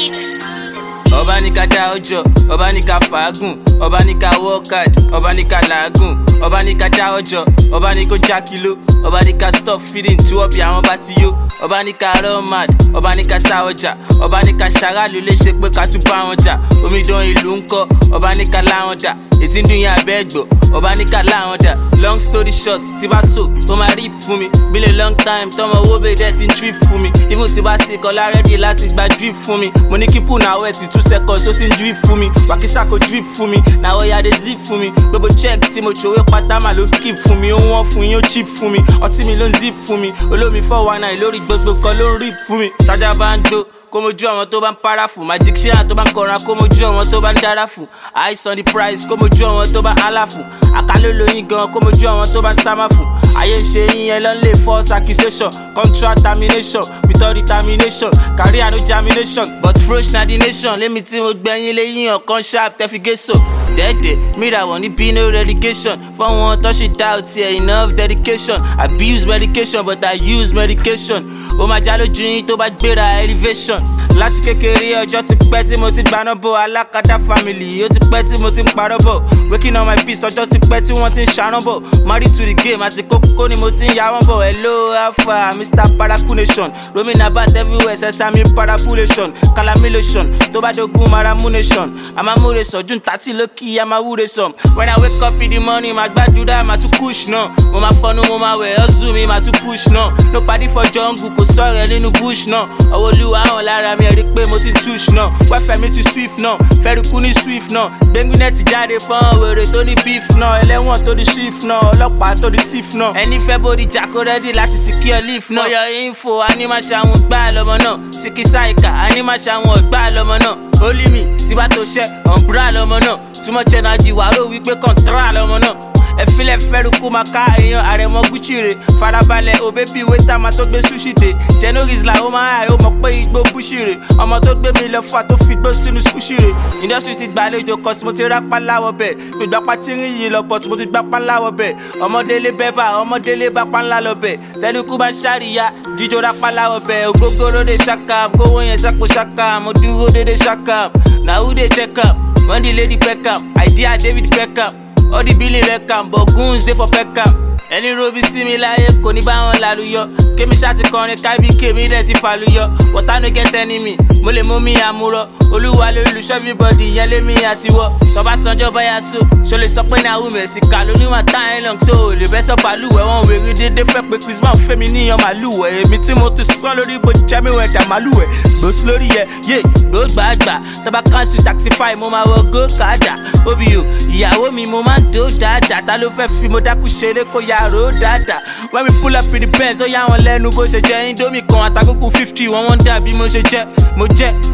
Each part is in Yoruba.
Ọba ní ká dá ọjọ́, ọba ní ká fàágùn, ọba ní ká work hard, ọba ní ká làágùn, ọba ní ká dá ọjọ́, ọba ní kó já kìló, ọba ní ká stop feeding tí wọ́n bí àwọn bá ti yó, ọba ní ká run mad, ọba ní ká sá ọjà, ọba ní ká ṣaráàlú léṣe pé ká tún bá wọn jà, omidan ìlú ń kọ́, ọba ní ká láwọn dà, ètí ń dùn yín abẹ́ ẹ̀gbọ́, ọba ní ká láwọn dà. Long story short, tí bá so, ó máa rí fún mi, been a long time, tọmọ owó bẹ́ẹ̀ dẹ́ ti ń trip fún mi, even tí bá sì kọ́lá ready láti gba drip fún mi, mo ní kí pù náà wẹ̀ tí 2 seconds ó ti ń drip fún mi, wàkísà kò drip fún mi, náà ó yá dé zip fún mi, gbogbo check tí mo ṣòwò pátá mà ló keep fún mi, ó wọ́n fún yín ó cheap fún mi, ọtí mi ló ń zip fún mi, olómi 419 lórí gbogbo kan ló ń rip fún mi, tájà bá ń do kó mojú àwọn tó bá ń para fún, magician tó bá ń kọran kó mojú àwọn tó bá ń dára fún, eyes on the price kó mojú àwọn tó bá hálà fún, àkàlólóyìn gan kó mojú àwọn tó bá stammer fún, ayé ń ṣe yín yẹn lọ́n lè false accusation, contract termination without determination, career no germination, but fresh na the nation, lémi tí mo gbẹ̀yìn léyìn ọ̀kan sharp tẹ́figéso. Dẹ́dẹ̀ mìíràn ní bí no relegation, fún wọn tó ṣe doubt here enough dedication, abuse medication but I use medication, ó máa já lójú yín tó bá gbéra elevation. Láti kékeré ọjọ́ ti pẹ́ tí mo ti gbaná bò, alákàdá family ó ti pẹ́ tí mo ti ń parọ́ bò, waking on my beast ọjọ́ ti pẹ́ tí wọ́n ti ń ṣarán bò, married to the game àti kókó ni mo ti ń yà wọ́n bò. Hello alpha Mr. Paraculation, roaming about everywhere sesame parapulation, calamilation tó bá dogun maramunation, àmàmúre sọ̀jú tàtí lókì àmàwúre sọ. When I wake up in the morning màá gbàdúrà màá tún push náà, mo máa fọnú mo máa wẹ̀ ọ́zù mi màá tún push náà, no party for jungle kò sọ̀rọ̀ nínú bush náà, ọwọ́ olúwa hàn lára mi ẹ̀rí pé mo ti touch náà, wẹ́fẹ̀ mi ti swift náà, fẹ́rùkú ní swift náà, gbẹ́ngbẹ́nẹ́ jáde fún wèrè tó ní beef náà, ẹlẹ́wọ̀n tó ní shift náà, ọlọ́pàá tó ní thief náà, ẹni fẹ́ bóri jàkó ready láti secure leaf náà. For your info animaṣàwọn gbá lọ́mọ náà, sikisaika animaṣàwọn gbá lọ́mọ náà, only me tí bá tó ṣẹ́ ọ̀nbúrà lọ́mọ náà, too much energy wà ló wípé kọ̀ntrà lọ́mọ náà. Ẹ̀fílẹ̀ fẹ́rùkú máa ká èèyàn àrẹ̀mọ Gucci rè, farabalẹ̀ òbẹ́bí wẹ́tà máa tó gbé sushi dé, jenoris la ó máa hàì ó mọ̀ pé igbó bushi rè, ọmọ tó gbé mi lọ fà tó fi gbó sínú sushi rè, industry ti gbàlejò cause mo ti rápá láwọ̀ bẹ̀, gbègbà pátí rìn yìí lọ but mo ti gbápá láwọ̀ bẹ̀, ọmọdélé bẹ́bà ọmọdélé bá pa ńlá lọ bẹ̀, tẹ́lifú bá ṣàríyá jíjó rápá láwọ̀ bẹ̀, ògógóró dé ṣàkàm kówó yẹn sápò ṣàkàm, mo dúró dédé ṣàkàm, na who dey check am, Monday lady Beckham, idea David Beckham, all the billing record, but goons dey for Peckham. Ẹni robi sí mi láyé kò ní bá wọn lálùyọ, kémi ṣáàtì kọrin kábí kémi dẹ̀ ti fàlùyọ, water no get enemy, mo lè mú mi àmúrọ̀, olúwa lórí olùṣọ́ everybody yẹn lémi àtiwọ́, tọ́ba sanjọ́ báyà so, ṣo lè sọ pé ní àwọn mẹ̀sì kà ló níwọ̀n time long so lè bẹ́ sọ pàlúwẹ̀ wọn wèrè dédé fẹ́ pé Christmas fẹ́mi níyan màlúwẹ̀, èmi tí mo ti sán lórí bó jẹ́ mi wẹ̀ dà màlúwẹ̀, gbòòsì lórí yẹ yé gbòógbàgbà, tọ́ba cancel taxify mo máa wọ go kàdà, obi o ìyàwó mi mo máa ń dó dáadáa, ta ló fẹ́ fi mo dákú ṣeré kó yà ró dáadáa, when we pull up in the Benz ó yà wọn lẹ́nu bó ṣe jẹ́, indomie kan àtàkùnkùn 50 wọ́n dà bí mo ṣe jẹ́, mo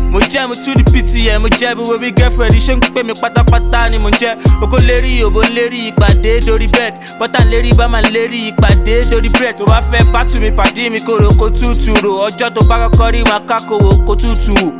tún di ptn mo jẹ́, bí wo bí girlfriend ṣe ń pè mí pátápátá ni mo jẹ́, oko lérí òbó lérí ìpàdé dórí bed, bọ́tà lérí bámà lérí ìpàdé dórí bread, tó bá fẹ́ bá tù mí pàdé mi kò rò kó tútù rò, ọjọ́ tó bá kọ́kọ́ rí máa kákòwò kó tútù wò.